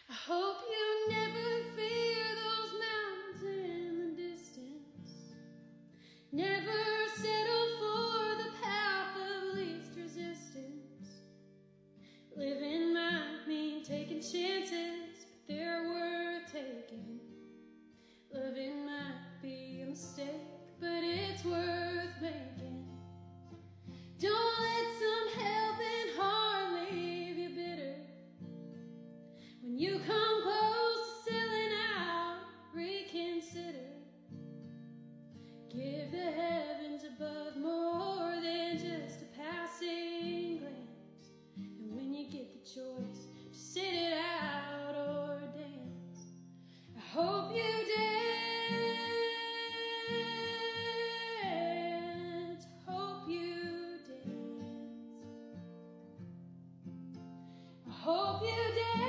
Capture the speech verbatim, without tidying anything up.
I hope you never fear those mountains in the distance. Never settle for the path of least resistance. Living might mean taking chances, but they're worth taking. Loving might be a mistake, but it's worth making. Don't let some helping heart leave you bitter. When you come close to selling out, reconsider. Give the heavens above more than just a passing glance. And when you get the choice, just sit it out or dance. I hope you dance. Hope you dance. I hope you dance.